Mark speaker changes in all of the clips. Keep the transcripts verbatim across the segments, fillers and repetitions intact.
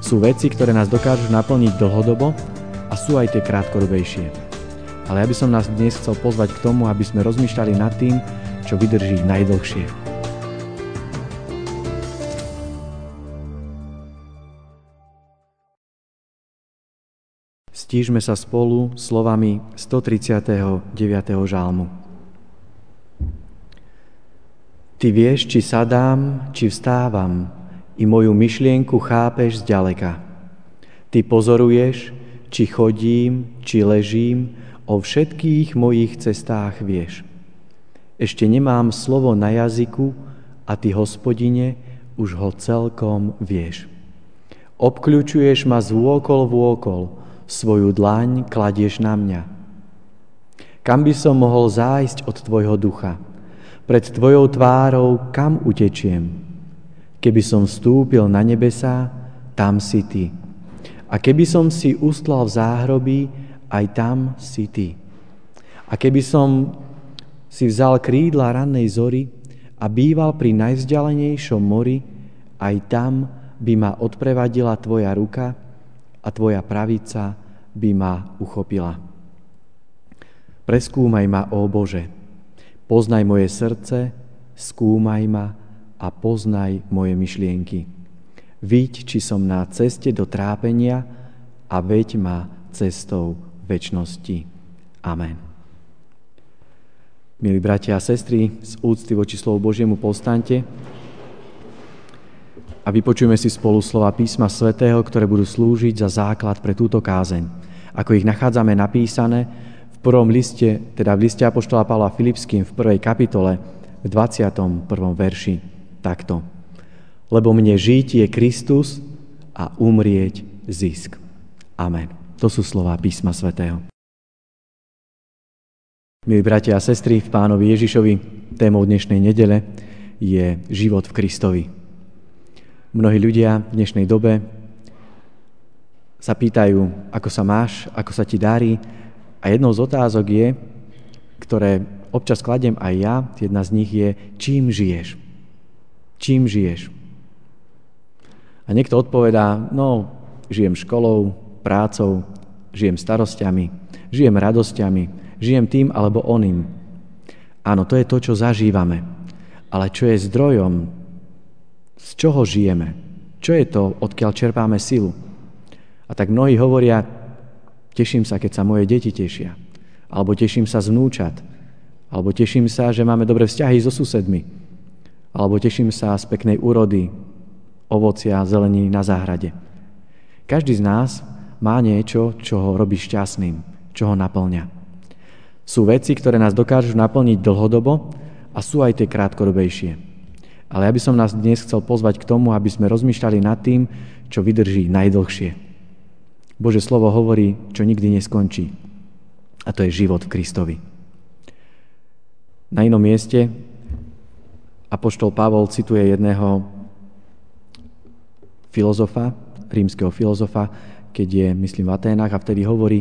Speaker 1: Sú veci, ktoré nás dokážu naplniť dlhodobo a sú aj tie krátkodobejšie. Ale ja by som nás dnes chcel pozvať k tomu, aby sme rozmýšľali nad tým, čo vydrží najdlhšie. Stížme sa spolu slovami stotridsiateho deviateho žalmu. Ty vieš, či sadám, či vstávam, i moju myšlienku chápeš zďaleka. Ty pozoruješ, či chodím, či ležím, o všetkých mojich cestách vieš. Ešte nemám slovo na jazyku a ty, Hospodine, už ho celkom vieš. Obkľučuješ ma z vôkol vôkol, svoju dlaň kladieš na mňa. Kam by som mohol zájsť od tvojho ducha? Pred tvojou tvárou kam utečiem? Keby som vstúpil na nebesá, tam si ty. A keby som si ustlal v záhrobí, aj tam si ty. A keby som si vzal krídla rannej zory a býval pri najvzdialenejšom mori, aj tam by ma odprevadila tvoja ruka a tvoja pravica by ma uchopila. Preskúmaj ma, ó Bože, poznaj moje srdce, skúmaj ma a poznaj moje myšlienky. Viď, či som na ceste do trápenia a veď ma cestou večnosti. Amen. Milí bratia a sestry, z úcty voči slovu Božiemu povstaňte a vypočujme si spolu slova písma svätého, ktoré budú slúžiť za základ pre túto kázeň. Ako ich nachádzame napísané v prvom liste, teda v liste apoštola Pavla Filipským v prvej kapitole v dvadsiatom prvom verši takto. Lebo mne žiť je Kristus a umrieť zisk. Amen. To sú slová písma svätého. Milí bratia a sestry, v Pánovi Ježišovi témou dnešnej nedele je život v Kristovi. Mnohí ľudia v dnešnej dobe sa pýtajú, ako sa máš, ako sa ti darí. A jednou z otázok je, ktoré občas kladiem aj ja, jedna z nich je, čím žiješ? Čím žiješ? A niekto odpovedá, no, žijem školou, prácou, žijem starosťami, žijem radosťami, žijem tým alebo oným. Áno, to je to, čo zažívame. Ale čo je zdrojom? Z čoho žijeme? Čo je to, odkiaľ čerpáme silu? A tak mnohí hovoria, teším sa, keď sa moje deti tešia. Alebo teším sa z vnúčat. Alebo teším sa, že máme dobré vzťahy so susedmi. Alebo teším sa z peknej úrody, ovocia a zeleniny na záhrade. Každý z nás má niečo, čo ho robí šťastným, čo ho naplňa. Sú veci, ktoré nás dokážu naplniť dlhodobo a sú aj tie krátkodobejšie. Ale ja by som nás dnes chcel pozvať k tomu, aby sme rozmýšľali nad tým, čo vydrží najdlhšie. Božie slovo hovorí, čo nikdy neskončí. A to je život v Kristovi. Na inom mieste apoštol Pavol cituje jedného filozofa, rímskeho filozofa, keď je, myslím, v Aténach a vtedy hovorí,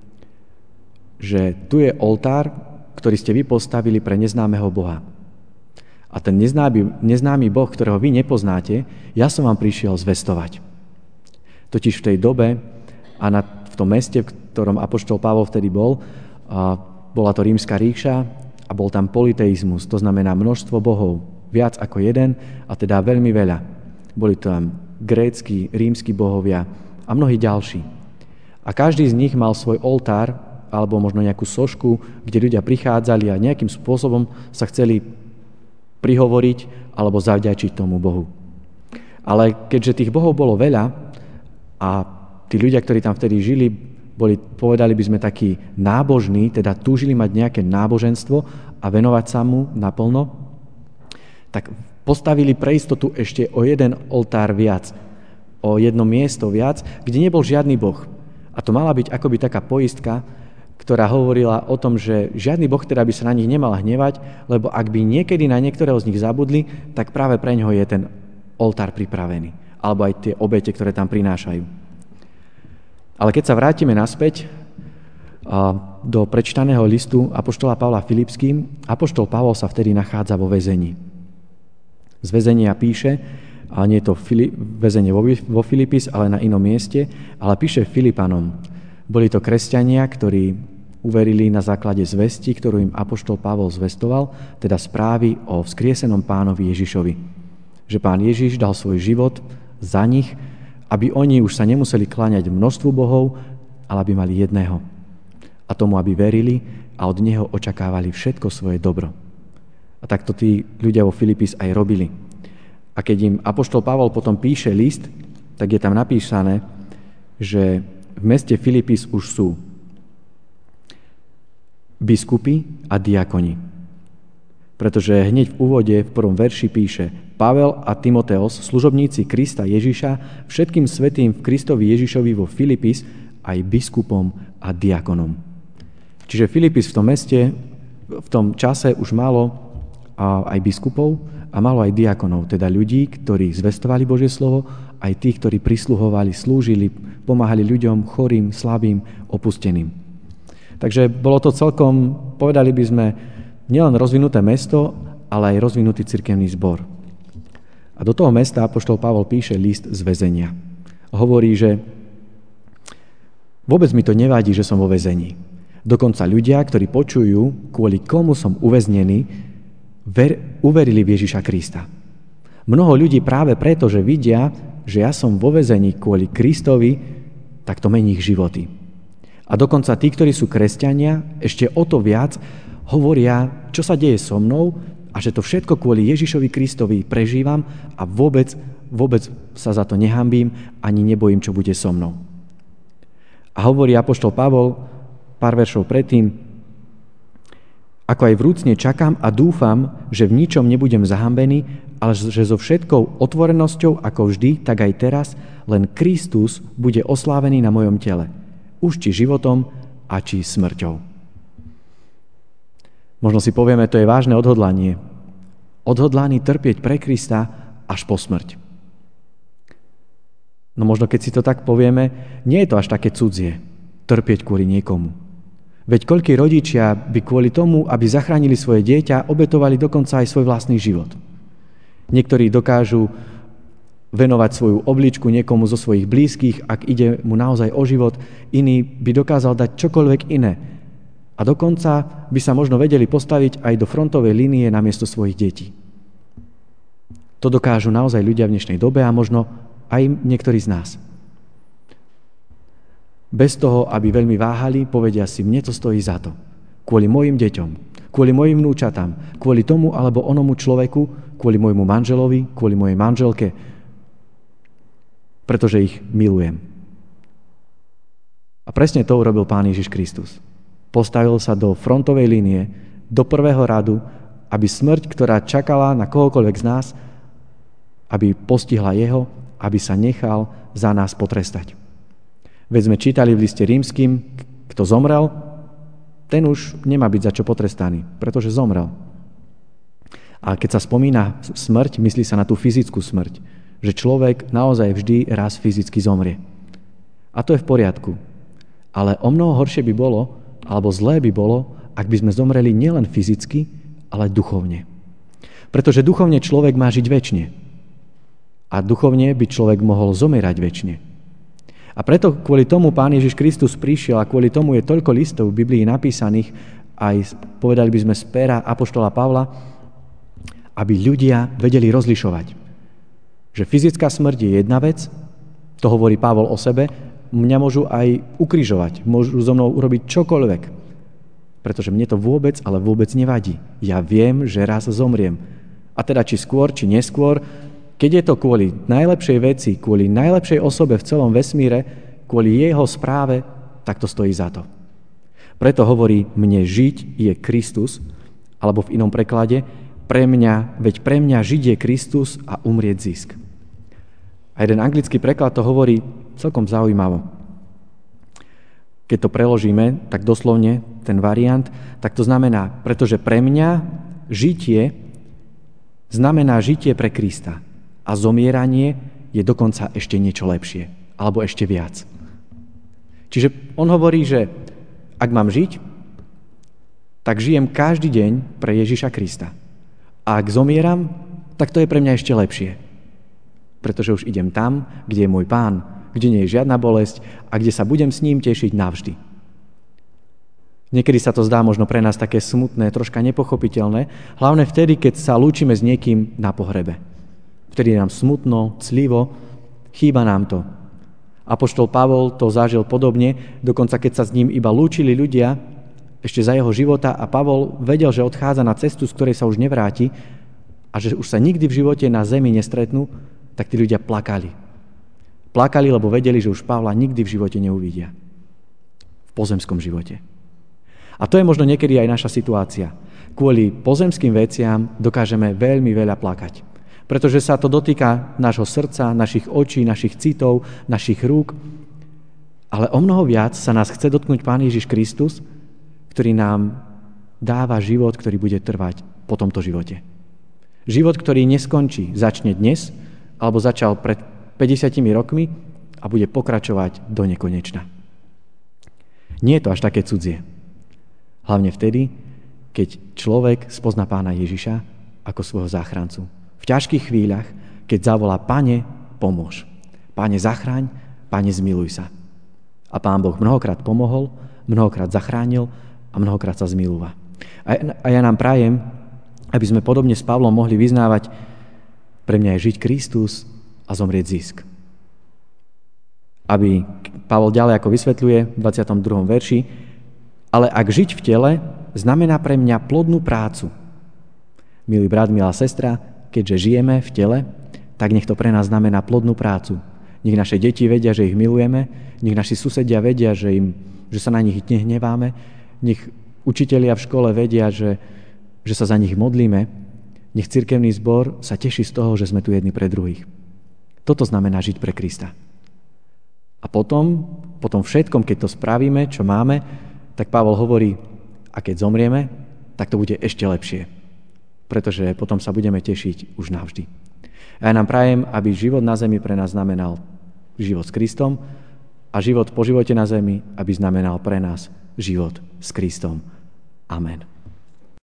Speaker 1: že tu je oltár, ktorý ste vy postavili pre neznámeho Boha. A ten neznámy, neznámy Boh, ktorého vy nepoznáte, ja som vám prišiel zvestovať. Totiž v tej dobe a na, v tom meste, v ktorom apoštol Pavol vtedy bol, a bola to rímska ríša a bol tam politeizmus, to znamená množstvo bohov, viac ako jeden a teda veľmi veľa. Boli tam grécky, rímski bohovia a mnohí ďalší. A každý z nich mal svoj oltár alebo možno nejakú sošku, kde ľudia prichádzali a nejakým spôsobom sa chceli prihovoriť alebo zavďačiť tomu Bohu. Ale keďže tých bohov bolo veľa a tí ľudia, ktorí tam vtedy žili, boli, povedali by sme, takí nábožní, teda túžili mať nejaké náboženstvo a venovať sa mu naplno, tak postavili pre istotu ešte o jeden oltár viac, o jedno miesto viac, kde nebol žiadny boh. A to mala byť akoby taká poistka, ktorá hovorila o tom, že žiadny boh teda by sa na nich nemal hnevať, lebo ak by niekedy na niektorého z nich zabudli, tak práve pre ňoho je ten oltár pripravený. Alebo aj tie obete, ktoré tam prinášajú. Ale keď sa vrátime naspäť do prečítaného listu apoštola Pavla Filipským, apoštol Pavol sa vtedy nachádza vo väzení. Z väzenia píše ale nie je to Fili- väzenie vo, vo Filipis, ale na inom mieste, ale píše Filipanom. Boli to kresťania, ktorí uverili na základe zvesti, ktorú im apoštol Pavol zvestoval, teda správy o vzkriesenom pánovi Ježišovi. Že pán Ježiš dal svoj život za nich, aby oni už sa nemuseli kláňať množstvu bohov, ale aby mali jedného. A tomu, aby verili a od neho očakávali všetko svoje dobro. A takto tí ľudia vo Filipis aj robili. A keď im apoštol Pavol potom píše list, tak je tam napísané, že v meste Filipis už sú biskupy a diakoni. Pretože hneď v úvode v prvom verši píše: Pavel a Timoteos, služobníci Krista Ježiša, všetkým svätým v Kristovi Ježišovi vo Filipis, aj biskupom a diakonom. Čiže Filipis v tom meste, v tom čase už malo aj biskupov a malo aj diakonov, teda ľudí, ktorí zvestovali Božie slovo, aj tých, ktorí prisluhovali, slúžili, pomáhali ľuďom chorým, slabým, opusteným. Takže bolo to celkom, povedali by sme, nielen rozvinuté mesto, ale aj rozvinutý cirkevný zbor. A do toho mesta apoštol Pavol píše list z väzenia. Hovorí, že vôbec mi to nevadí, že som vo väzení. Dokonca ľudia, ktorí počujú, kvôli komu som uväznený, ver, uverili v Ježiša Krista. Mnoho ľudí práve preto, že vidia, že ja som vo väzení kvôli Kristovi, tak to mení ich životy. A dokonca tí, ktorí sú kresťania, ešte o to viac hovoria, čo sa deje so mnou a že to všetko kvôli Ježišovi Kristovi prežívam a vôbec, vôbec sa za to nehanbím ani nebojím, čo bude so mnou. A hovorí apoštol Pavol pár veršov predtým: ako aj vrúcne čakám a dúfam, že v ničom nebudem zahambený, ale že so všetkou otvorenosťou, ako vždy, tak aj teraz, len Kristus bude oslávený na mojom tele. Už či životom a či smrťou. Možno si povieme, to je vážne odhodlanie. Odhodlaný trpieť pre Krista až po smrť. No možno keď si to tak povieme, nie je to až také cudzie trpieť kvôli niekomu. Veď koľkí rodičia by kvôli tomu, aby zachránili svoje dieťa, obetovali dokonca aj svoj vlastný život. Niektorí dokážu venovať svoju obličku niekomu zo svojich blízkych, ak ide mu naozaj o život, iný by dokázal dať čokoľvek iné. A dokonca by sa možno vedeli postaviť aj do frontovej línie namiesto svojich detí. To dokážu naozaj ľudia v dnešnej dobe a možno aj niektorí z nás. Bez toho, aby veľmi váhali, povedia si, mne to stojí za to. Kvôli mojim deťom, kvôli mojim vnúčatám, kvôli tomu alebo onomu človeku, kvôli môjmu manželovi, kvôli mojej manželke, pretože ich milujem. A presne to urobil Pán Ježiš Kristus. Postavil sa do frontovej línie, do prvého radu, aby smrť, ktorá čakala na kohokoľvek z nás, aby postihla jeho, aby sa nechal za nás potrestať. Veď sme čítali v liste Rímskym, kto zomrel, ten už nemá byť za čo potrestaný, pretože zomrel. A keď sa spomína smrť, myslí sa na tú fyzickú smrť, že človek naozaj vždy raz fyzicky zomrie. A to je v poriadku. Ale o mnoho horšie by bolo, alebo zlé by bolo, ak by sme zomreli nielen fyzicky, ale duchovne. Pretože duchovne človek má žiť večne. A duchovne by človek mohol zomierať večne. A preto kvôli tomu Pán Ježiš Kristus prišiel a kvôli tomu je toľko listov v Biblii napísaných, aj povedali by sme z péra apoštola Pavla, aby ľudia vedeli rozlišovať. Že fyzická smrť je jedna vec, to hovorí Pavol o sebe, mňa môžu aj ukrižovať, môžu so mnou urobiť čokoľvek, pretože mne to vôbec, ale vôbec nevadí. Ja viem, že raz zomriem. A teda či skôr, či neskôr, keď je to kvôli najlepšej veci, kvôli najlepšej osobe v celom vesmíre, kvôli jeho správe, tak to stojí za to. Preto hovorí, mne žiť je Kristus, alebo v inom preklade, pre mňa, veď pre mňa žiť je Kristus a umrieť zisk. A jeden anglický preklad to hovorí celkom zaujímavo. Keď to preložíme, tak doslovne ten variant, tak to znamená, pretože pre mňa žitie znamená žitie pre Krista. A zomieranie je dokonca ešte niečo lepšie, alebo ešte viac. Čiže on hovorí, že ak mám žiť, tak žijem každý deň pre Ježiša Krista. A ak zomieram, tak to je pre mňa ešte lepšie. pretože už idem tam, kde je môj Pán, kde nie je žiadna bolesť a kde sa budem s ním tešiť navždy. Niekedy sa to zdá možno pre nás také smutné, troška nepochopiteľné, hlavne vtedy, keď sa lúčime s niekým na pohrebe. Vtedy je nám smutno, clivo, chýba nám to. Apoštol Pavol to zažil podobne, dokonca keď sa s ním iba lúčili ľudia ešte za jeho života a Pavol vedel, že odchádza na cestu, z ktorej sa už nevráti a že už sa nikdy v živote na zemi nestretnú, tak tí ľudia plakali. Plakali, lebo vedeli, že už Pavla nikdy v živote neuvidia. V pozemskom živote. A to je možno niekedy aj naša situácia. Kvôli pozemským veciam dokážeme veľmi veľa plakať. Pretože sa to dotýka nášho srdca, našich očí, našich citov, našich rúk. Ale o mnoho viac sa nás chce dotknúť Pán Ježiš Kristus, ktorý nám dáva život, ktorý bude trvať po tomto živote. Život, ktorý neskončí, začne dnes, alebo začal pred päťdesiatimi rokmi a bude pokračovať do nekonečna. Nie je to až také cudzie. Hlavne vtedy, keď človek spozná Pána Ježiša ako svojho záchrancu. V ťažkých chvíľach, keď zavolá: Pane, pomôž. Pane, zachráň, Pane, zmiluj sa. A Pán Boh mnohokrát pomohol, mnohokrát zachránil a mnohokrát sa zmilúva. A ja nám prajem, aby sme podobne s Pavlom mohli vyznávať: pre mňa je žiť Kristus a zomrieť zisk. Aby Pavol ďalej ako vysvetľuje v dvadsiatom druhom verši: ale ak žiť v tele znamená pre mňa plodnú prácu. Milý brat, milá sestra, keďže žijeme v tele, tak nech to pre nás znamená plodnú prácu. Nech naše deti vedia, že ich milujeme, nech naši susedia vedia, že, im, že sa na nich nehneváme, nech učitelia v škole vedia, že, že sa za nich modlíme, nech cirkevný zbor sa teší z toho, že sme tu jedni pre druhých. Toto znamená žiť pre Krista. A potom, potom všetkom, keď to spravíme, čo máme, tak Pavol hovorí: a keď zomrieme, tak to bude ešte lepšie. Pretože potom sa budeme tešiť už navždy. A ja nám prajem, aby život na zemi pre nás znamenal život s Kristom a život po živote na zemi, aby znamenal pre nás život s Kristom. Amen.